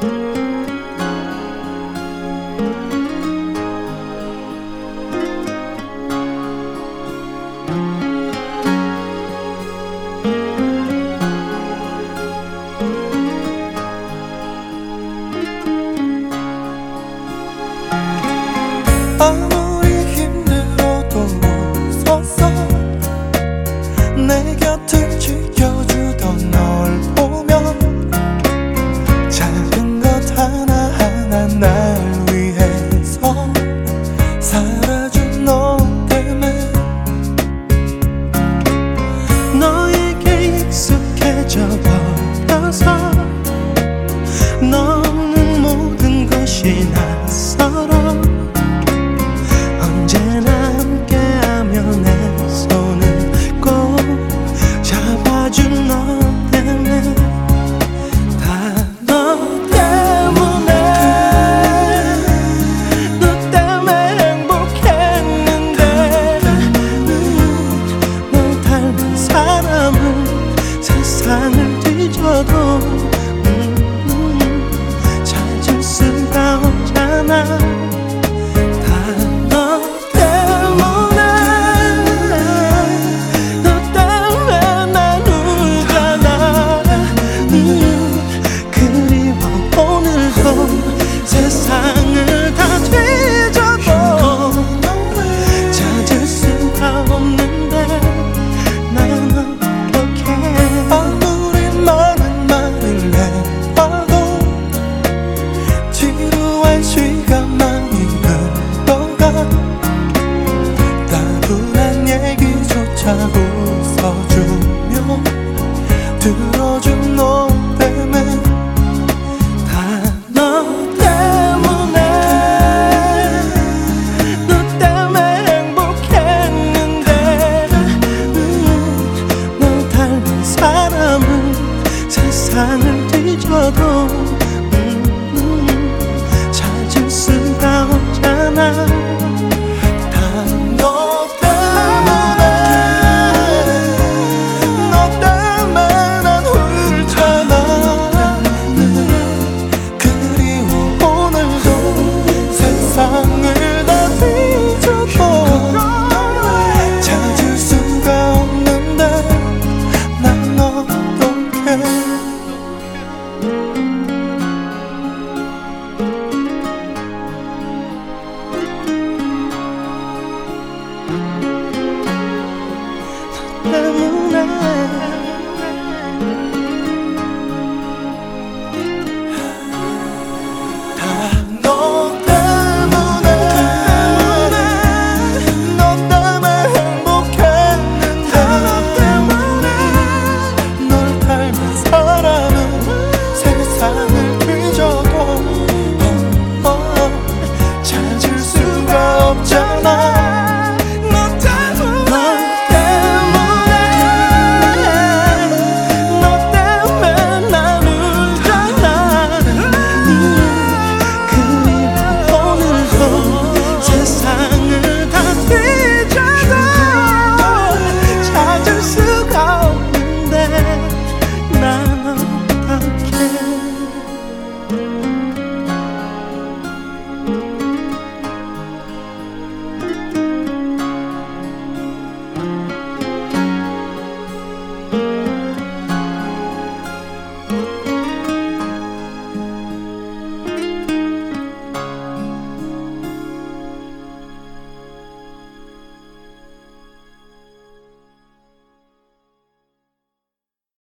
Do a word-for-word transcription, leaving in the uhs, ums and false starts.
아무리 힘들어도 웃어서 내 곁을 지켜주던 널 보면 작은 것 하나하나 날 위해서 살아준 너 때문에 너에게 익숙해져 버려서 너 없는 모든 것이 낯설어. 언제나 함께하며 내 손을 꼭 잡아준 너 때문에 다 너 때문에 너 때문에 행복했는데 널 닮은 사람은 세상을 뒤져도 찾을 수가 없잖아. 세상을 다 뒤져도 찾을 수가 없는데 난 어떡해. 아무리 많은 말을 해봐도 지루한 시간만이 흘러가. 따분한 얘기조차 웃어주며 들어준 너 때문에 세상을 뒤져도 음, 음, 찾을 수가 없잖아.